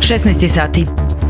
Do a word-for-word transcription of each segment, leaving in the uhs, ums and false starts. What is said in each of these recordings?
šesnaest sati.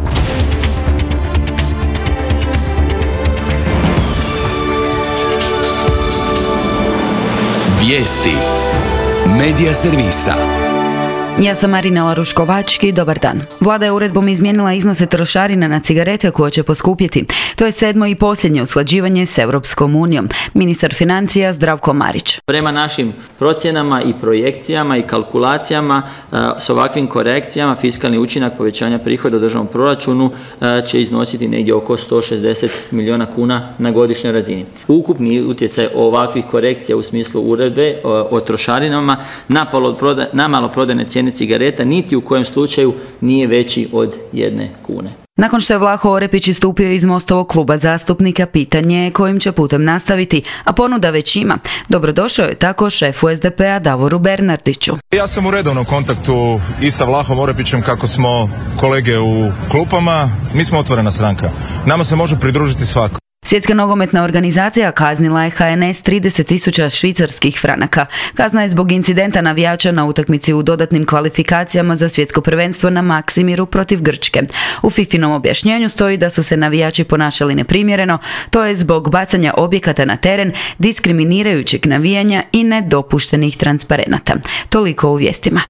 Vijesti Medija servisa. Ja sam Marina Laruškovački, dobar dan. Vlada je uredbom izmijenila iznose trošarina na cigarete koje će poskupjeti. To je sedmo i posljednje usklađivanje s Europskom unijom. Ministar financija Zdravko Marić. Prema našim procjenama i projekcijama i kalkulacijama s ovakvim korekcijama fiskalni učinak povećanja prihoda u državnom proračunu će iznositi negdje oko sto šezdeset milijuna kuna na godišnjoj razini. Ukupni utjecaj ovakvih korekcija u smislu uredbe o trošarinama na maloprodajne cijene cigareta niti u kojem slučaju nije veći od jedne kune. Nakon što je Vlaho Orepić istupio iz Mostovog kluba zastupnika, pitanje je kojim će putem nastaviti, a ponuda već ima. Dobrodošao je tako šefu es de pe a Davoru Bernardiću. Ja sam u redovnom kontaktu i sa Vlahom Orepićem kako smo kolege u klupama. Mi smo otvorena stranka. Nama se može pridružiti svako. Svjetska nogometna organizacija kaznila je ha en es trideset tisuća švicarskih franaka. Kazna je zbog incidenta navijača na utakmici u dodatnim kvalifikacijama za svjetsko prvenstvo na Maksimiru protiv Grčke. U fifinom objašnjenju stoji da su se navijači ponašali neprimjereno, to je zbog bacanja objekata na teren, diskriminirajućeg navijanja i nedopuštenih transparenata. Toliko u vijestima.